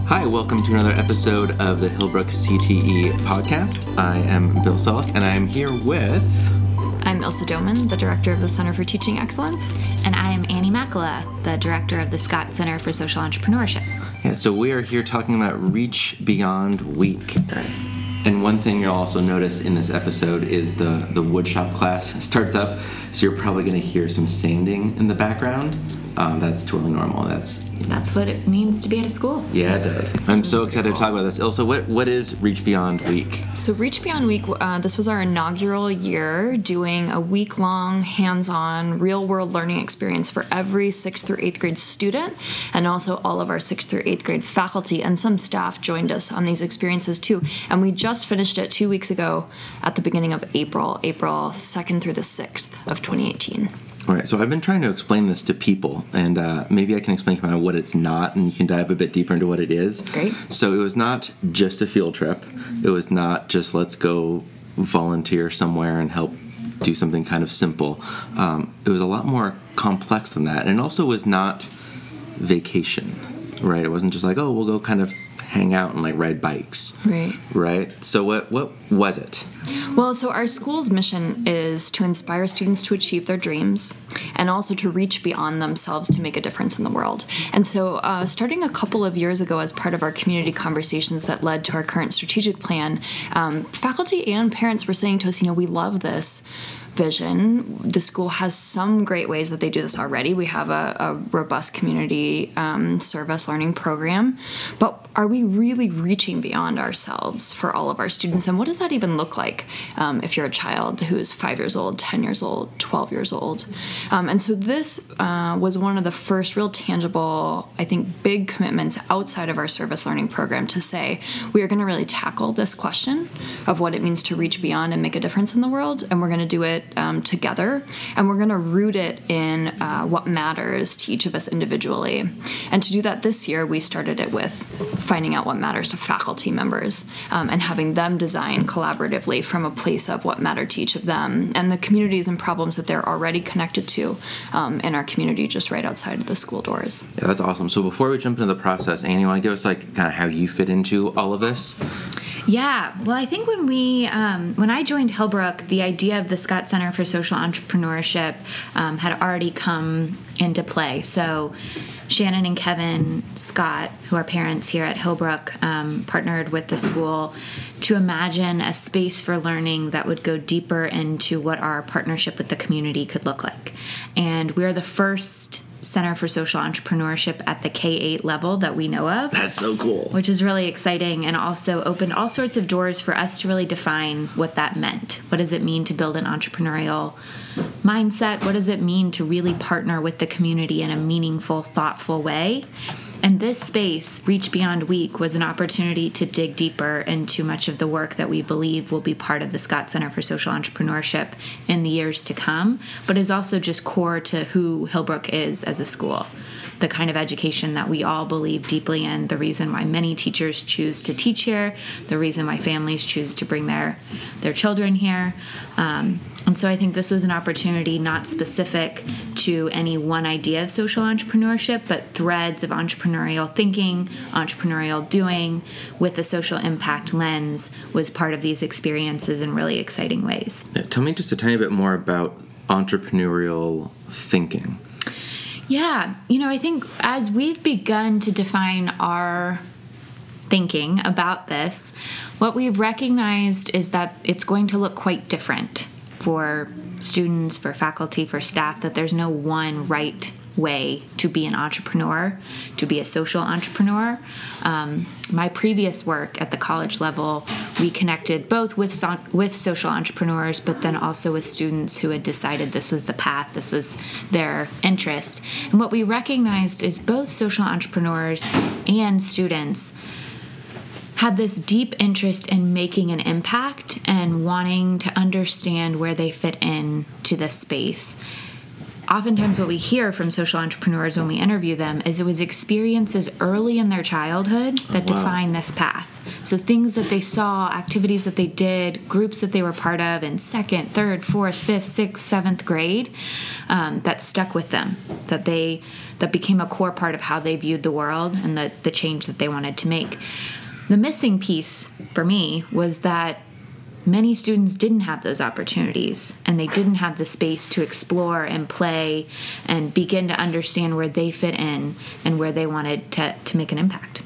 Hi, welcome to another episode of the Hillbrook CTE podcast. I am Bill Selleck, and I am here with... I'm Ilsa Doman, the Director of the Center for Teaching Excellence. And I am Annie Makala, the Director of the Scott Center for Social Entrepreneurship. Yeah, so we are here talking about Reach Beyond Week. And one thing you'll also notice in this episode is the woodshop class starts up, so you're probably going to hear some sanding in the background. That's totally normal. That's what it means to be at a school. Yeah, it does. I'm so excited to talk about this. Ilsa, what is Reach Beyond Week? So Reach Beyond Week, this was our inaugural year doing a week-long, hands-on, real-world learning experience for every 6th through 8th grade student, and also all of our 6th through 8th grade faculty, and some staff joined us on these experiences too. And we just finished it 2 weeks ago at the beginning of April 2nd through the 6th of 2018. All right, so I've been trying to explain this to people, and maybe I can explain kind of what it's not, and you can dive a bit deeper into what it is. Great. So it was not just a field trip. It was not just let's go volunteer somewhere and help do something kind of simple. It was a lot more complex than that, and it also was not vacation, right? It wasn't just like, oh, we'll go kind of hang out and like ride bikes. Right? So what was it? Well, so our school's mission is to inspire students to achieve their dreams and also to reach beyond themselves to make a difference in the world. And so starting a couple of years ago as part of our community conversations that led to our current strategic plan, faculty and parents were saying to us, we love this vision. The school has some great ways that they do this already. We have a robust community service learning program, but are we really reaching beyond ourselves for all of our students? And what does that even look like if you're a child who is 5 years old, 10 years old, 12 years old? And so this was one of the first real tangible, I think, big commitments outside of our service learning program to say, we are going to really tackle this question of what it means to reach beyond and make a difference in the world, and we're going to do it together, and we're going to root it in what matters to each of us individually. And to do that this year, we started it with finding out what matters to faculty members and having them design collaboratively from a place of what mattered to each of them and the communities and problems that they're already connected to in our community just right outside of the school doors. Yeah, that's awesome. So before we jump into the process, Annie, you want to give us kind of how you fit into all of this? Yeah, well, I think when I joined Hillbrook, the idea of the Scott Center for Social Entrepreneurship had already come into play. So Shannon and Kevin Scott, who are parents here at Hillbrook, partnered with the school to imagine a space for learning that would go deeper into what our partnership with the community could look like. And we're the first Center for Social Entrepreneurship at the K-8 level that we know of. That's so cool. Which is really exciting and also opened all sorts of doors for us to really define what that meant. What does it mean to build an entrepreneurial mindset? What does it mean to really partner with the community in a meaningful, thoughtful way? And this space, Reach Beyond Week, was an opportunity to dig deeper into much of the work that we believe will be part of the Scott Center for Social Entrepreneurship in the years to come, but is also just core to who Hillbrook is as a school. The kind of education that we all believe deeply in, the reason why many teachers choose to teach here, the reason why families choose to bring their children here. And so I think this was an opportunity not specific to any one idea of social entrepreneurship, but threads of entrepreneurial thinking, entrepreneurial doing with a social impact lens was part of these experiences in really exciting ways. Yeah, tell me just a tiny bit more about entrepreneurial thinking. Yeah, I think as we've begun to define our thinking about this, what we've recognized is that it's going to look quite different for students, for faculty, for staff, that there's no one right way to be an entrepreneur, to be a social entrepreneur. My previous work at the college level, we connected both with social entrepreneurs, but then also with students who had decided this was the path, this was their interest. And what we recognized is both social entrepreneurs and students had this deep interest in making an impact and wanting to understand where they fit in to this space. Oftentimes what we hear from social entrepreneurs when we interview them is it was experiences early in their childhood that define this path. So things that they saw, activities that they did, groups that they were part of in 2nd, 3rd, 4th, 5th, 6th, 7th grade, that stuck with them, that became a core part of how they viewed the world and the change that they wanted to make. The missing piece for me was that many students didn't have those opportunities, and they didn't have the space to explore and play and begin to understand where they fit in and where they wanted to make an impact.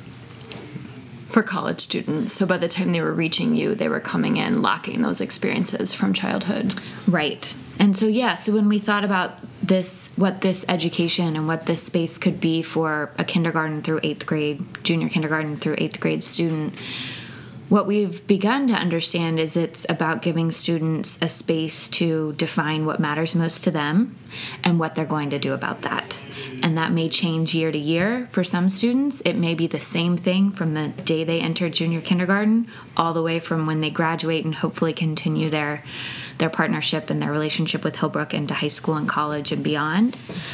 For college students, so by the time they were reaching you, they were coming in lacking those experiences from childhood. Right. And so when we thought about this, what this education and what this space could be for a kindergarten through 8th grade, junior kindergarten through 8th grade student, what we've begun to understand is it's about giving students a space to define what matters most to them and what they're going to do about that. And that may change year to year. For some students, it may be the same thing from the day they enter junior kindergarten all the way from when they graduate and hopefully continue their partnership and their relationship with Hillbrook into high school and college and beyond.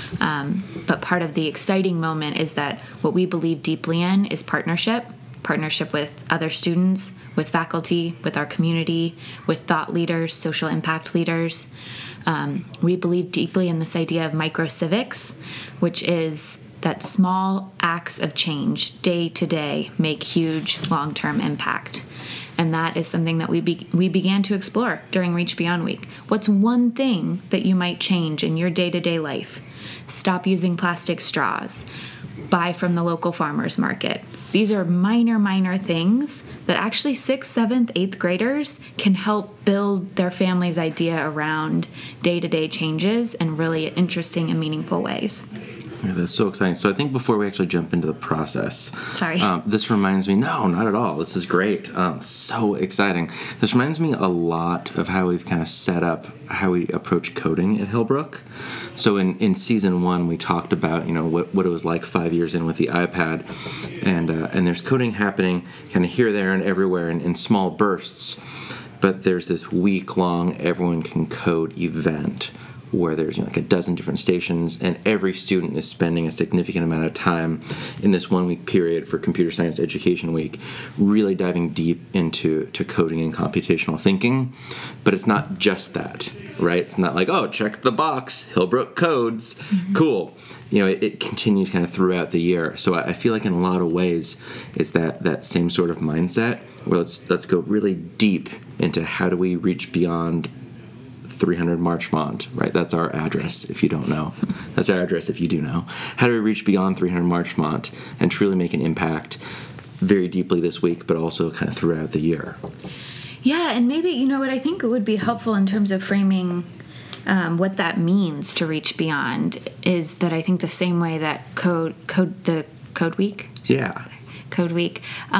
But part of the exciting moment is that what we believe deeply in is partnership with other students, with faculty, with our community, with thought leaders, social impact leaders. We believe deeply in this idea of microcivics, which is that small acts of change day to day make huge long-term impact. And that is something that we began to explore during Reach Beyond Week. What's one thing that you might change in your day-to-day life? Stop using plastic straws. Buy from the local farmers market. These are minor things that actually 6th, 7th, 8th graders can help build their family's idea around day-to-day changes in really interesting and meaningful ways. Yeah, that's so exciting. So I think before we actually jump into the process, Sorry. This reminds me, no, not at all. This is great. So exciting. This reminds me a lot of how we've kind of set up how we approach coding at Hillbrook. So in season 1, we talked about, what it was like 5 years in with the iPad, and there's coding happening kind of here, there, and everywhere in small bursts. But there's this week-long everyone can code event where there's like a dozen different stations, and every student is spending a significant amount of time in this 1 week period for Computer Science Education Week, really diving deep into coding and computational thinking. But it's not just that, right? It's not like, oh, check the box, Hillbrook codes, cool. It continues kind of throughout the year. So I feel like in a lot of ways it's that same sort of mindset where let's go really deep into how do we reach beyond 300 Marchmont, right? That's our address if you don't know. That's our address if you do know. How do we reach beyond 300 Marchmont and truly make an impact very deeply this week, but also kind of throughout the year? Yeah, and maybe, what I think would be helpful in terms of framing what that means to reach beyond is that I think the same way that Code Week? Yeah. Code Week.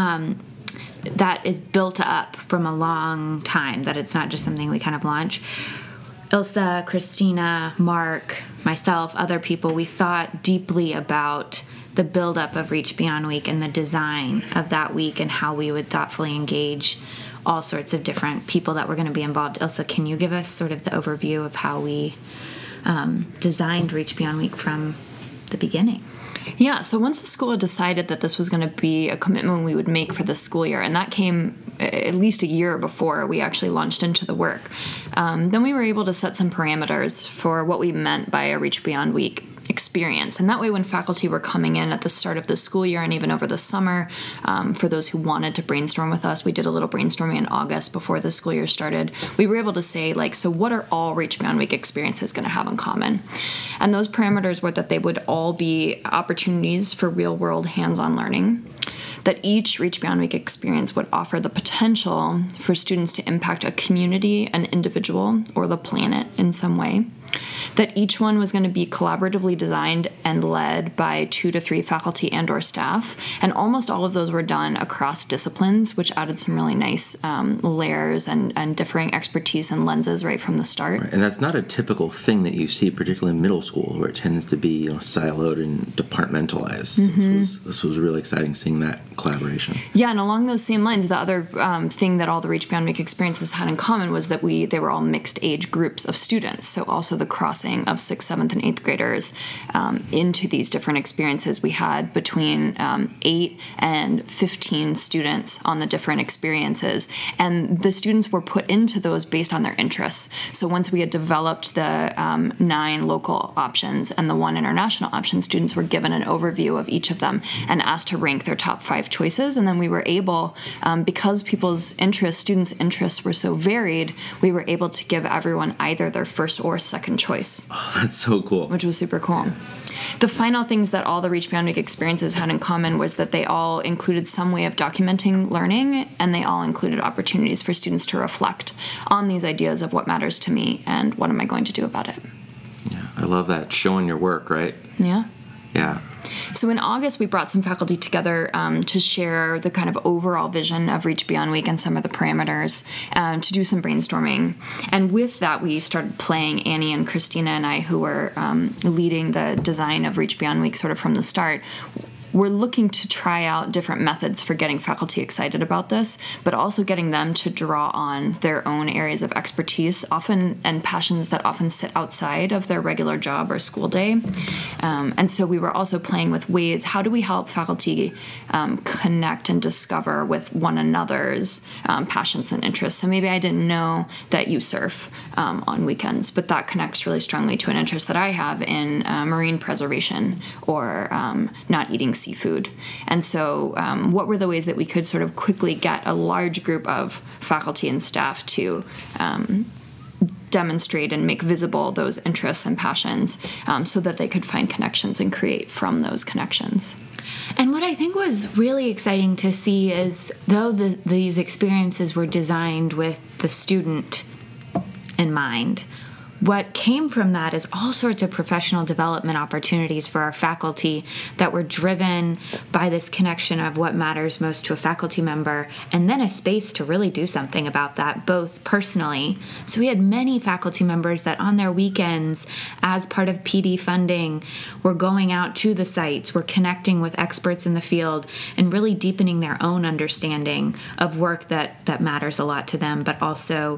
That is built up from a long time, that it's not just something we kind of launch. Ilsa, Christina, Mark, myself, other people, we thought deeply about the buildup of Reach Beyond Week and the design of that week and how we would thoughtfully engage all sorts of different people that were going to be involved. Ilsa, can you give us sort of the overview of how we designed Reach Beyond Week from the beginning? Yeah, so once the school had decided that this was going to be a commitment we would make for the school year, and that came at least a year before we actually launched into the work, then we were able to set some parameters for what we meant by a Reach Beyond Week experience. And that way, when faculty were coming in at the start of the school year and even over the summer, for those who wanted to brainstorm with us, we did a little brainstorming in August before the school year started. We were able to say, so what are all Reach Beyond Week experiences going to have in common? And those parameters were that they would all be opportunities for real-world hands-on learning, that each Reach Beyond Week experience would offer the potential for students to impact a community, an individual, or the planet in some way, that each one was going to be collaboratively designed and led by 2 to 3 faculty and or staff, and almost all of those were done across disciplines, which added some really nice layers and differing expertise and lenses right from the start. Right. And that's not a typical thing that you see, particularly in middle school, where it tends to be siloed and departmentalized. Mm-hmm. So this was really exciting seeing that collaboration. Yeah, and along those same lines, the other thing that all the Reach Beyond Week experiences had in common was that they were all mixed age groups of students. So also the the crossing of 6th, 7th, and 8th graders into these different experiences. We had between 8 and 15 students on the different experiences, and the students were put into those based on their interests. So once we had developed the 9 local options and the 1 international option, students were given an overview of each of them and asked to rank their top 5 choices. And then we were able, because students' interests were so varied, we were able to give everyone either their first or second choice. Oh, that's so cool. Which was super cool. The final things that all the Reach Beyond Week experiences had in common was that they all included some way of documenting learning, and they all included opportunities for students to reflect on these ideas of what matters to me and what am I going to do about it. Yeah, I love that. Showing your work, right? Yeah. Yeah. So in August, we brought some faculty together to share the kind of overall vision of Reach Beyond Week and some of the parameters, to do some brainstorming. And with that, we started playing. Annie and Christina and I, who were leading the design of Reach Beyond Week sort of from the start, we're looking to try out different methods for getting faculty excited about this, but also getting them to draw on their own areas of expertise, often and passions that often sit outside of their regular job or school day. And so we were also playing with ways, how do we help faculty connect and discover with one another's passions and interests? So maybe I didn't know that you surf on weekends, but that connects really strongly to an interest that I have in marine preservation or not eating seafood. And so what were the ways that we could sort of quickly get a large group of faculty and staff to demonstrate and make visible those interests and passions so that they could find connections and create from those connections. And what I think was really exciting to see is, though these experiences were designed with the student in mind, what came from that is all sorts of professional development opportunities for our faculty that were driven by this connection of what matters most to a faculty member, and then a space to really do something about that, both personally. So we had many faculty members that on their weekends, as part of PD funding, were going out to the sites, were connecting with experts in the field, and really deepening their own understanding of work that matters a lot to them, but also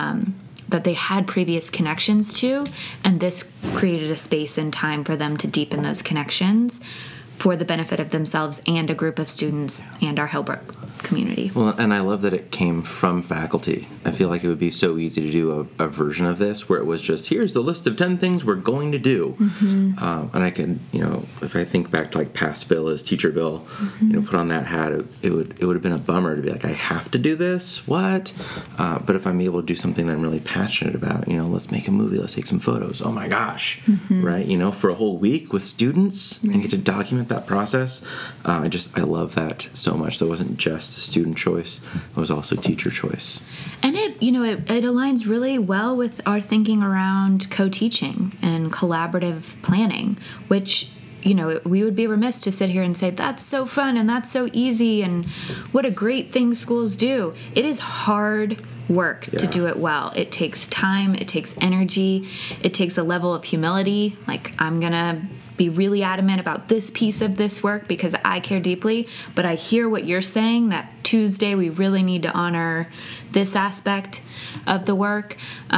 that they had previous connections to, and this created a space and time for them to deepen those connections for the benefit of themselves and a group of students and our Hillbrook community. Well, and I love that it came from faculty. I feel like it would be so easy to do a version of this where it was just, here's the list of 10 things we're going to do. Mm-hmm. And I can, if I think back to like past Bill as Teacher Bill, mm-hmm. Put on that hat, it would have been a bummer to be like, I have to do this? What? But if I'm able to do something that I'm really passionate about, let's make a movie, let's take some photos. Oh my gosh, mm-hmm. right? For a whole week with students and get to document that process. I love that so much. So it wasn't just a student choice, it was also teacher choice. And it aligns really well with our thinking around co-teaching and collaborative planning, which we would be remiss to sit here and say that's so fun and that's so easy and what a great thing schools do. It is hard work to do it well. It takes time, it takes energy, it takes a level of humility. Like, I'm gonna be really adamant about this piece of this work because I care deeply, but I hear what you're saying, that Tuesday we really need to honor this aspect of the work.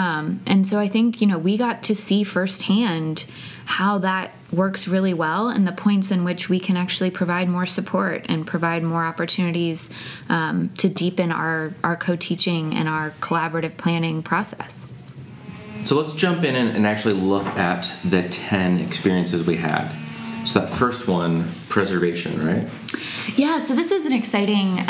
And so I think, we got to see firsthand how that works really well and the points in which we can actually provide more support and provide more opportunities to deepen our co-teaching and our collaborative planning process. So let's jump in and actually look at the 10 experiences we had. So that first one, preservation, right? Yeah, so this was an exciting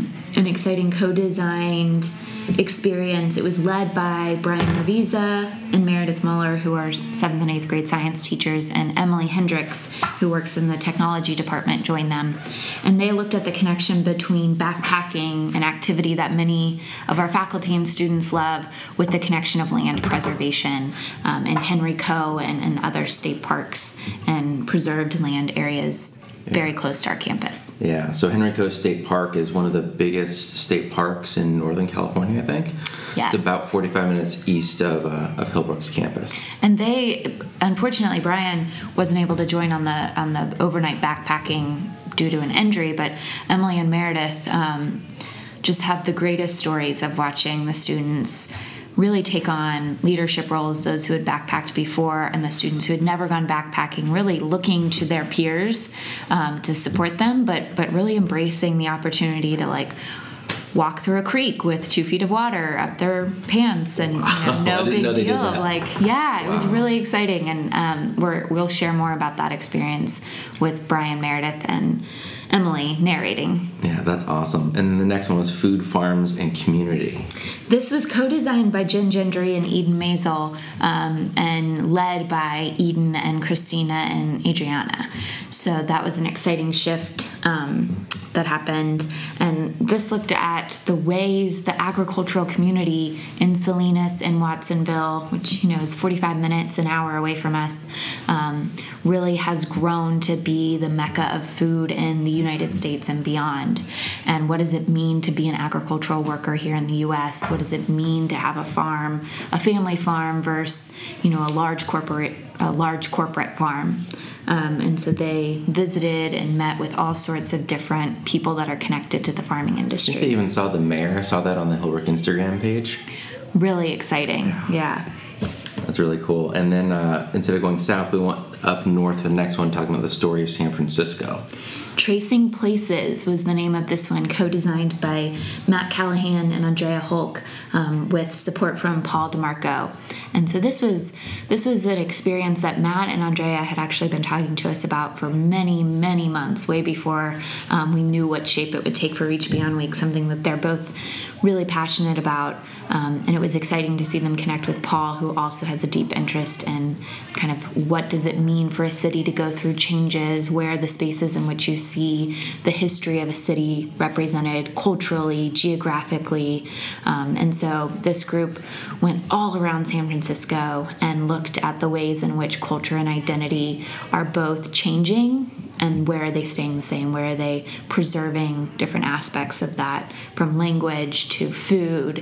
co-designed experience. It was led by Brian Raviza and Meredith Muller, who are 7th and 8th grade science teachers, and Emily Hendricks, who works in the technology department, joined them. And they looked at the connection between backpacking, an activity that many of our faculty and students love, with the connection of land preservation in Henry Coe and other state parks and preserved land areas very close to our campus. Yeah, so Henry Coe State Park is one of the biggest state parks in Northern California, I think. Yes. It's about 45 minutes east of Hillbrook's campus. And unfortunately, Brian wasn't able to join on the overnight backpacking due to an injury, but Emily and Meredith just have the greatest stories of watching the students really take on leadership roles, those who had backpacked before and the students who had never gone backpacking, really looking to their peers to support them, but really embracing the opportunity to like walk through a creek with 2 feet of water up their pants and no big deal. Like, yeah, it was really exciting. And we'll share more about that experience with Brian Meredith and Emily narrating. Yeah, that's awesome. And then the next one was Food, Farms, and Community. This was co-designed by Jen Gendry and Eden Maisel, and led by Eden and Christina and Adriana. So that was an exciting shift that happened. And this looked at the ways the agricultural community in Salinas and Watsonville, which is 45 minutes, an hour away from us, really has grown to be the mecca of food in the United States and beyond. And what does it mean to be an agricultural worker here in the U.S.? What does it mean to have a farm, a family farm, versus a large corporate farm? And so they visited and met with all sorts of different people that are connected to the farming industry. I think they even saw the mayor. I saw that on the Hillbrook Instagram page. Really exciting, yeah. That's really cool. And then instead of going south, we went up north for the next one, talking about the story of San Francisco. Tracing Places was the name of this one, co-designed by Matt Callahan and Andrea Hulk, with support from Paul DeMarco. And so this was an experience that Matt and Andrea had actually been talking to us about for many, many months, way before we knew what shape it would take for Reach Beyond Week, something that they're both really passionate about. And it was exciting to see them connect with Paul, who also has a deep interest in kind of what does it mean for a city to go through changes, where are the spaces in which you see the history of a city represented culturally, geographically. And so this group went all around San Francisco and looked at the ways in which culture and identity are both changing and where are they staying the same, where are they preserving different aspects of that, from language to food,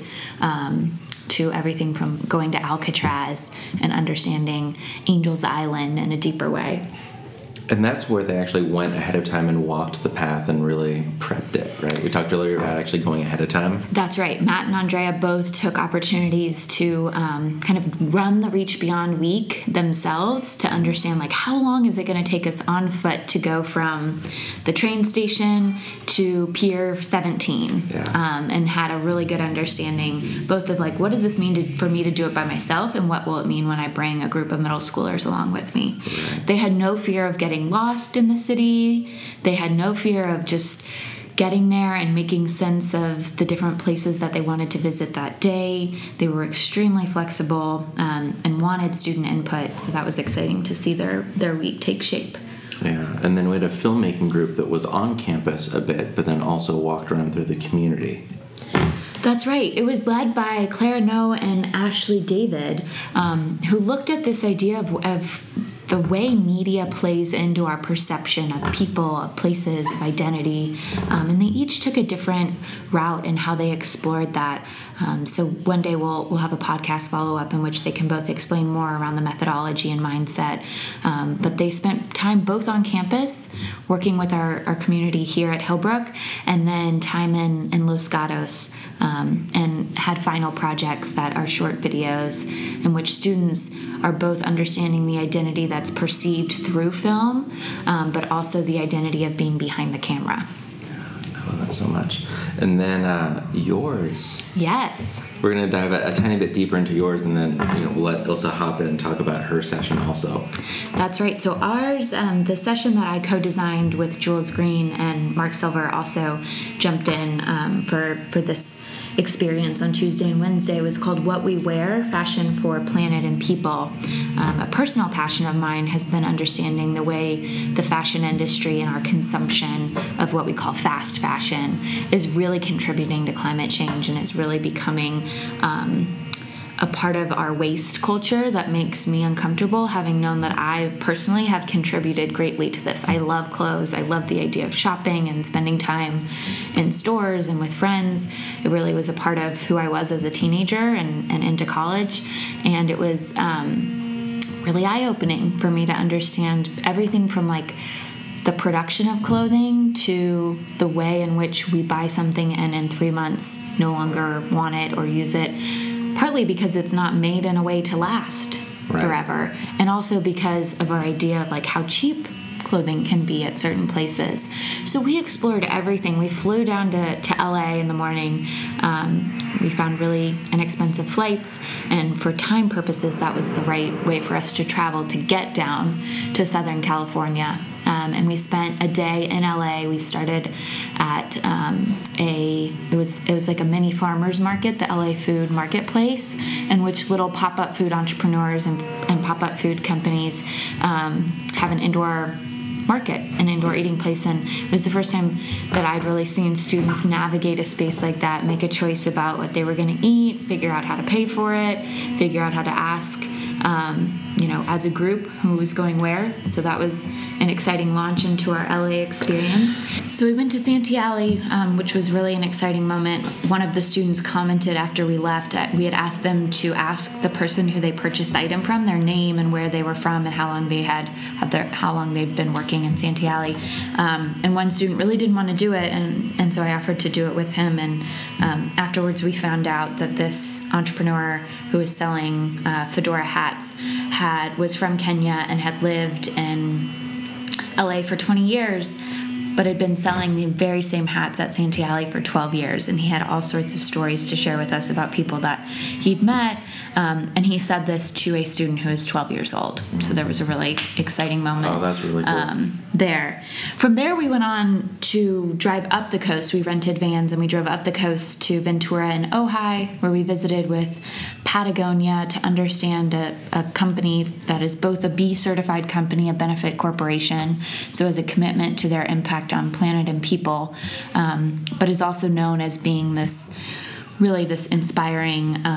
to everything from going to Alcatraz and understanding Angel's Island in a deeper way. And that's where they actually went ahead of time and walked the path and really prepped it, right? We talked earlier about actually going ahead of time. That's right. Matt and Andrea both took opportunities to kind of run the Reach Beyond Week themselves to understand, like, how long is it going to take us on foot to go from the train station to Pier 17? Yeah. And had a really good understanding both of, like, what does this mean for me to do it by myself, and what will it mean when I bring a group of middle schoolers along with me? Right. They had no fear of getting lost in the city. They had no fear of just getting there and making sense of the different places that they wanted to visit that day. They were extremely flexible and wanted student input, so that was exciting to see their week take shape. Yeah, and then we had a filmmaking group that was on campus a bit, but then also walked around through the community. That's right. It was led by Clara No and Ashley David, who looked at this idea of the way media plays into our perception of people, of places, of identity, and they each took a different route in how they explored that. So one day we'll have a podcast follow-up in which they can both explain more around the methodology and mindset. But they spent time both on campus working with our community here at Hillbrook, and then time in Los Gatos, and had final projects that are short videos in which students are both understanding the identity that's perceived through film, but also the identity of being behind the camera. I love that so much. And then yours. Yes. We're going to dive a tiny bit deeper into yours, and then we'll let Ilsa hop in and talk about her session also. That's right. So ours, the session that I co-designed with Jules Green and Mark Silver also jumped in for this experience on Tuesday and Wednesday, was called What We Wear, Fashion for Planet and People. A personal passion of mine has been understanding the way the fashion industry and our consumption of what we call fast fashion is really contributing to climate change, and is really becoming a part of our waste culture that makes me uncomfortable, having known that I personally have contributed greatly to this. I love clothes. I love the idea of shopping and spending time in stores and with friends. It really was a part of who I was as a teenager and into college. And it was really eye-opening for me to understand everything from, like, the production of clothing to the way in which we buy something and in 3 months no longer want it or use it. partly because it's not made in a way to last Right. forever, and also because of our idea of like how cheap clothing can be at certain places. So we explored everything. We flew down to LA in the morning. We found really inexpensive flights, and for time purposes, that was the right way for us to travel to get down to Southern California. And we spent a day in LA. We started at it was like a mini farmers market, the LA Food Marketplace, in which little pop-up food entrepreneurs and pop-up food companies have an indoor market, an indoor eating place. And it was the first time that I'd really seen students navigate a space like that, make a choice about what they were going to eat, figure out how to pay for it, figure out how to ask as a group who was going where. So that was an exciting launch into our LA experience. So we went to Santee Alley, which was really an exciting moment. One of the students commented after we left, we had asked them to ask the person who they purchased the item from, their name and where they were from and how long how long they'd been working in Santee Alley. And one student really didn't want to do it, and so I offered to do it with him. And afterwards we found out that this entrepreneur who was selling fedora hats was from Kenya and had lived in LA for 20 years, but had been selling the very same hats at Santee Alley for 12 years. And he had all sorts of stories to share with us about people that he'd met. And he said this to a student who was 12 years old. So there was a really exciting moment. Oh, that's really cool. There. From there, we went on to drive up the coast. We rented vans and we drove up the coast to Ventura and Ojai, where we visited with Patagonia to understand a company that is both a B-certified company, a benefit corporation, so as a commitment to their impact on planet and people, but is also known as being this inspiring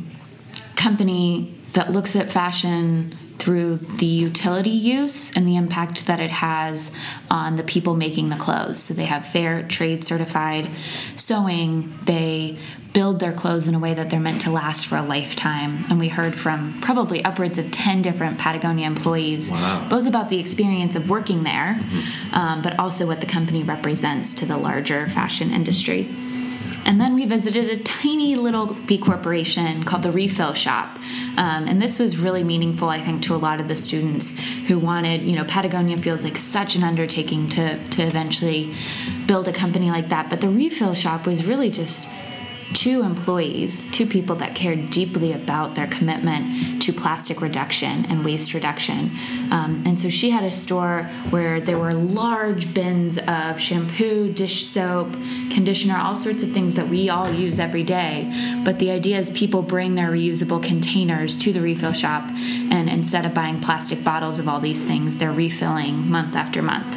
company that looks at fashion through the utility use and the impact that it has on the people making the clothes. So they have fair trade certified sewing. They build their clothes in a way that they're meant to last for a lifetime. And we heard from probably upwards of 10 different Patagonia employees, Wow. both about the experience of working there, but also what the company represents to the larger fashion industry. And then we visited a tiny little B corporation called the Refill Shop. And this was really meaningful, I think, to a lot of the students who wanted, Patagonia feels like such an undertaking to eventually build a company like that. But the Refill Shop was really just two people that cared deeply about their commitment to plastic reduction and waste reduction. And so she had a store where there were large bins of shampoo, dish soap, conditioner, all sorts of things that we all use every day. But the idea is people bring their reusable containers to the Refill Shop, and instead of buying plastic bottles of all these things, they're refilling month after month.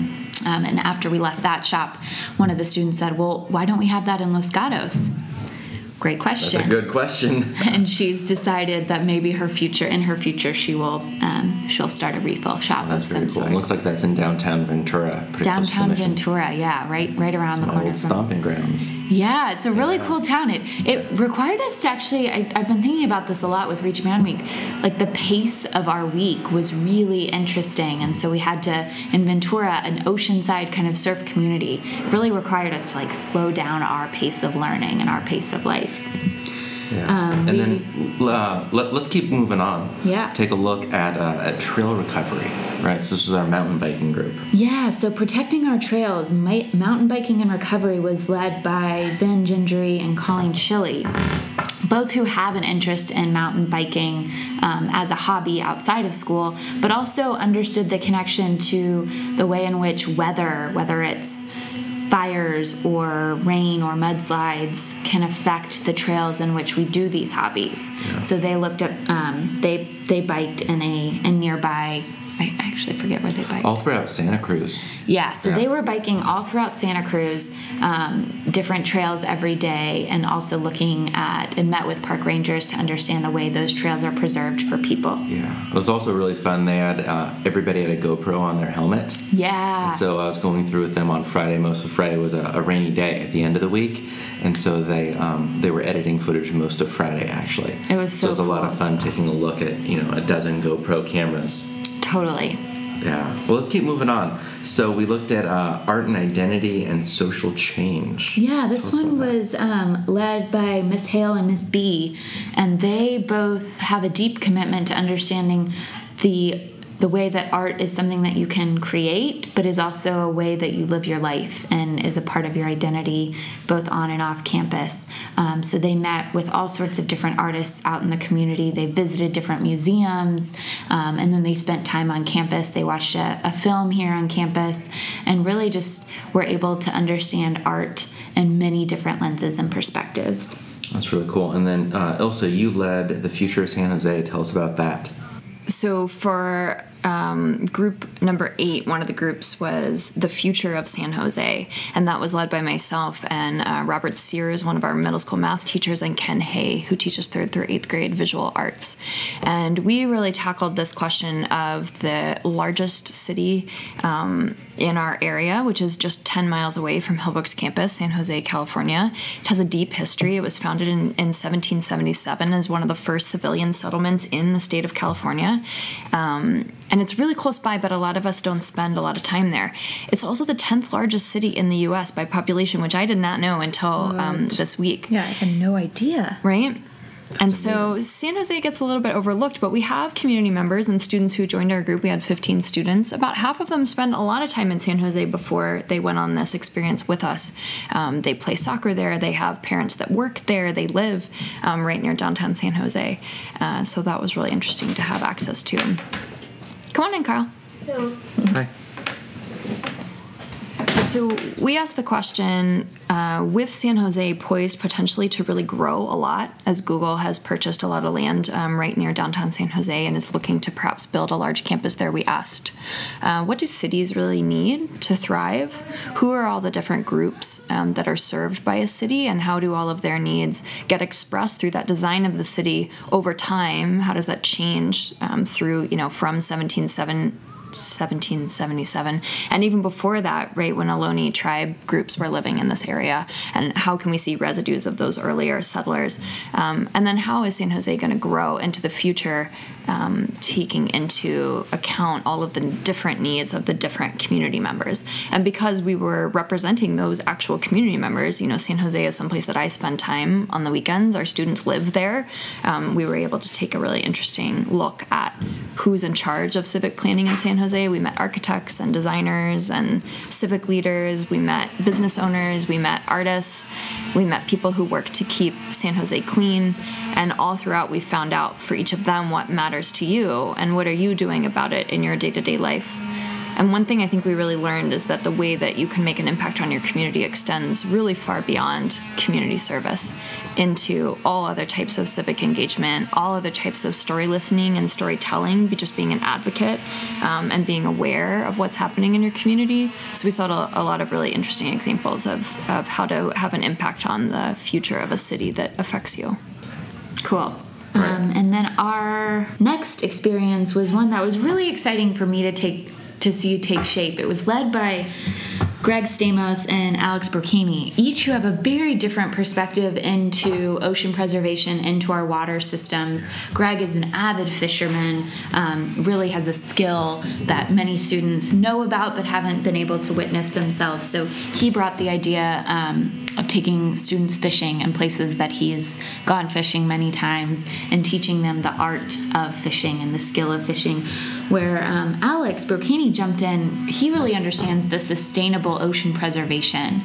And after we left that shop, one of the students said, well, why don't we have that in Los Gatos? Great question. That's a good question. And she's decided that maybe in her future, she'll start a refill shop of That's some very cool. sort. It looks like that's in downtown Ventura. Pretty close to the Downtown Mission. Ventura, yeah, right around the My corner old from. stomping grounds. Yeah, it's a really Yeah. cool town. It required us to actually, I've been thinking about this a lot with Reach Man Week. Like the pace of our week was really interesting. And so we had to, in Ventura, an oceanside kind of surf community, it really required us to slow down our pace of learning and our pace of life. Yeah. And then let's keep moving on. Yeah. Take a look at trail recovery, right? So this is our mountain biking group. Yeah, so protecting our trails, mountain biking and recovery was led by Ben Gingery and Colleen Schilly, both who have an interest in mountain biking as a hobby outside of school, but also understood the connection to the way in which weather, whether it's fires or rain or mudslides, can affect the trails in which we do these hobbies. Yeah. So they looked at they biked in a nearby. I actually forget where they biked. All throughout Santa Cruz. Yeah, so Yeah. they were biking all throughout Santa Cruz, different trails every day, and also looking at and met with park rangers to understand the way those trails are preserved for people. Yeah. It was also really fun. They had everybody had a GoPro on their helmet. Yeah. And so I was going through with them on Friday. Most of Friday was a rainy day at the end of the week, and so they were editing footage most of Friday actually. It was so it was a lot cool. of fun taking a look at a dozen GoPro cameras. Totally. Yeah. Well, let's keep moving on. So we looked at art and identity and social change. Yeah, this one was led by Miss Hale and Miss B, and they both have a deep commitment to understanding the way that art is something that you can create, but is also a way that you live your life and is a part of your identity, both on and off campus. So they met with all sorts of different artists out in the community. They visited different museums, and then they spent time on campus. They watched a film here on campus, and really just were able to understand art in many different lenses and perspectives. That's really cool. And then, Ilsa, you led the Future of San Jose. Tell us about that. So for group number 8, one of the groups was the Future of San Jose, and that was led by myself and Robert Sears, one of our middle school math teachers, and Ken Hay, who teaches 3rd through 8th grade visual arts. And we really tackled this question of the largest city in our area, which is just 10 miles away from Hillbrook's campus, San Jose, California. It has a deep history. It was founded in 1777 as one of the first civilian settlements in the state of California. And it's really close by, but a lot of us don't spend a lot of time there. It's also the 10th largest city in the U.S. by population, which I did not know until this week. Yeah, I had no idea. Right? And so San Jose gets a little bit overlooked, but we have community members and students who joined our group. We had 15 students. About half of them spend a lot of time in San Jose before they went on this experience with us. They play soccer there. They have parents that work there. They live right near downtown San Jose. So that was really interesting to have access to. Come on in, Carl. Hello. Hi. So we asked the question, with San Jose poised potentially to really grow a lot, as Google has purchased a lot of land right near downtown San Jose and is looking to perhaps build a large campus there, we asked, what do cities really need to thrive? Who are all the different groups that are served by a city, and how do all of their needs get expressed through that design of the city over time? How does that change through, from 1777 and even before that, right, when Ohlone tribe groups were living in this area, and how can we see residues of those earlier settlers, and then how is San Jose going to grow into the future, taking into account all of the different needs of the different community members. And because we were representing those actual community members, San Jose is someplace that I spend time on the weekends. Our students live there. We were able to take a really interesting look at who's in charge of civic planning in San Jose. We met architects and designers and civic leaders. We met business owners. We met artists. We met people who work to keep San Jose clean. And all throughout, we found out for each of them what matters to you and what are you doing about it in your day-to-day life. And one thing I think we really learned is that the way that you can make an impact on your community extends really far beyond community service into all other types of civic engagement, all other types of story listening and storytelling, just being an advocate and being aware of what's happening in your community. So we saw a lot of really interesting examples of how to have an impact on the future of a city that affects you. Cool. Right. And then our next experience was one that was really exciting for me to see take shape. It was led by Greg Stamos and Alex Burkini, each who have a very different perspective into ocean preservation, into our water systems. Greg is an avid fisherman, really has a skill that many students know about but haven't been able to witness themselves. So he brought the idea of taking students fishing in places that he's gone fishing many times and teaching them the art of fishing and the skill of fishing. Where Alex Burkini jumped in, he really understands the sustainable ocean preservation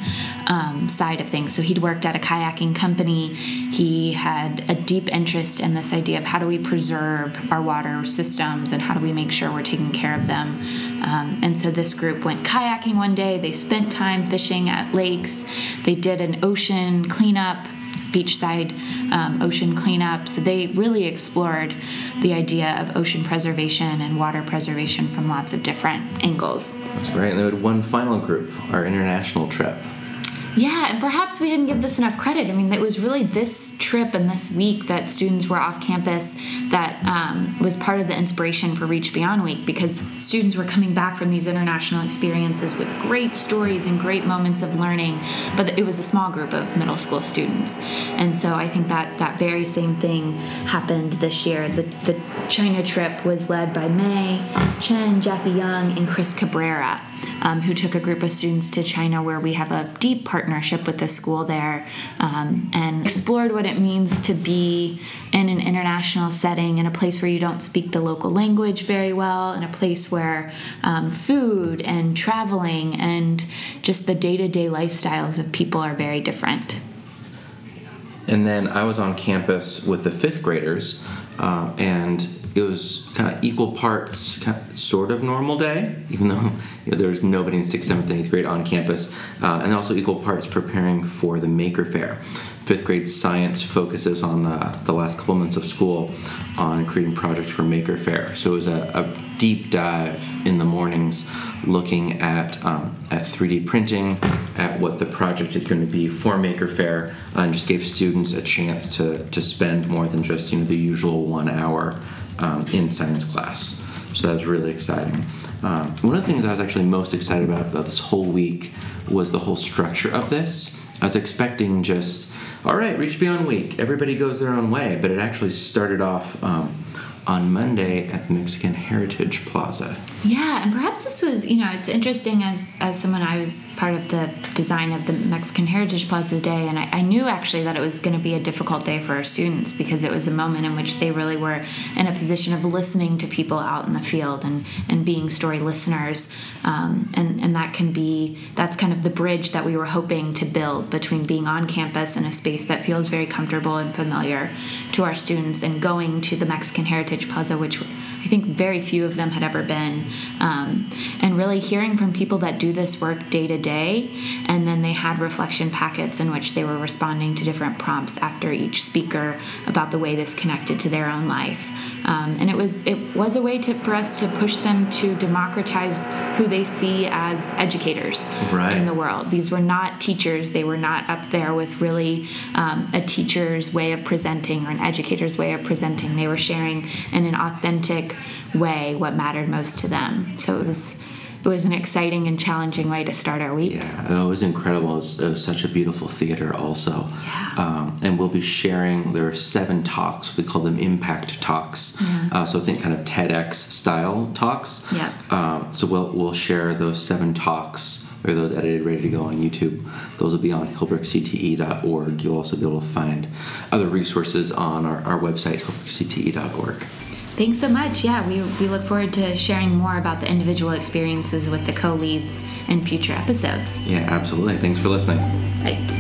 side of things. So he'd worked at a kayaking company. He had a deep interest in this idea of how do we preserve our water systems and how do we make sure we're taking care of them. And so this group went kayaking one day. They spent time fishing at lakes. They did an ocean cleanup, beachside ocean cleanup. So they really explored the idea of ocean preservation and water preservation from lots of different angles. That's great. And then we had one final group, our international trip. Yeah, and perhaps we didn't give this enough credit. I mean, it was really this trip and this week that students were off campus that was part of the inspiration for Reach Beyond Week, because students were coming back from these international experiences with great stories and great moments of learning, but it was a small group of middle school students. And so I think that very same thing happened this year. The China trip was led by May Chen, Jackie Young, and Chris Cabrera, who took a group of students to China, where we have a deep partnership with the school there, and explored what it means to be in an international setting, in a place where you don't speak the local language very well, in a place where food and traveling and just the day-to-day lifestyles of people are very different. And then I was on campus with the 5th graders, and it was kind of equal parts, sort of normal day, even though there was nobody in 6th, 7th, and 8th grade on campus, and then also equal parts preparing for the Maker Faire. 5th grade science focuses on the last couple months of school on creating projects for Maker Faire. So it was a deep dive in the mornings, looking at 3D printing, at what the project is going to be for Maker Faire, and just gave students a chance to spend more than just the usual 1 hour in science class. So that was really exciting. One of the things I was actually most excited about this whole week was the whole structure of this. I was expecting just, all right, Reach Beyond Week, everybody goes their own way, but it actually started off on Monday at the Mexican Heritage Plaza. Yeah, and perhaps this was, it's interesting as someone, I was part of the design of the Mexican Heritage Plaza Day, and I knew actually that it was going to be a difficult day for our students, because it was a moment in which they really were in a position of listening to people out in the field and being story listeners, and that's kind of the bridge that we were hoping to build between being on campus in a space that feels very comfortable and familiar to our students, and going to the Mexican Heritage Plaza, which I think very few of them had ever been, and really hearing from people that do this work day to day. And then they had reflection packets in which they were responding to different prompts after each speaker about the way this connected to their own life. And it was a way for us to push them to democratize who they see as educators in the world. These were not teachers. They were not up there with really a teacher's way of presenting or an educator's way of presenting. They were sharing in an authentic way what mattered most to them. So it was an exciting and challenging way to start our week. Yeah, it was incredible. It was such a beautiful theater also. Yeah. And we'll be sharing, there are 7 talks. We call them impact talks. Yeah. So think kind of TEDx style talks. Yeah. So we'll share those 7 talks, or those edited, ready to go on YouTube. Those will be on hillbrookcte.org. You'll also be able to find other resources on our website, hillbrookcte.org. Thanks so much. Yeah, we look forward to sharing more about the individual experiences with the co-leads in future episodes. Yeah, absolutely. Thanks for listening. Bye.